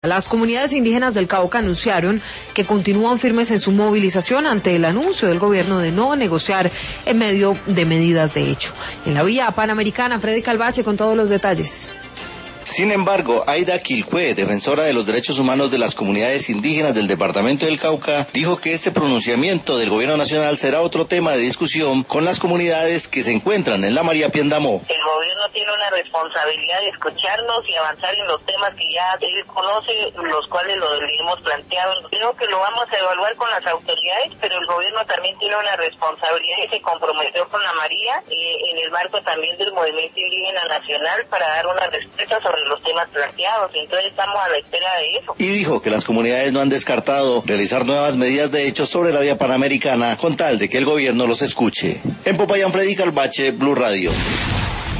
Las comunidades indígenas del Cauca anunciaron que continúan firmes en su movilización ante el anuncio del gobierno de no negociar en medio de medidas de hecho. En la vía panamericana, Freddy Calvache con todos los detalles. Sin embargo, Aida Quilcue, defensora de los derechos humanos de las comunidades indígenas del departamento del Cauca, dijo que este pronunciamiento del gobierno nacional será otro tema de discusión con las comunidades que se encuentran en la María Piendamó. El gobierno tiene una responsabilidad de escucharnos y avanzar en los temas que ya él conoce, los cuales lo hemos planteado. Creo que lo vamos a evaluar con las autoridades, pero el gobierno también tiene una responsabilidad y se comprometió con la María en el marco también del movimiento indígena nacional para dar una respuesta sobre los temas planteados, entonces estamos a la espera de eso. Y dijo que las comunidades no han descartado realizar nuevas medidas de hecho sobre la vía panamericana con tal de que el gobierno los escuche. En Popayán, Freddy Calvache, Blue Radio.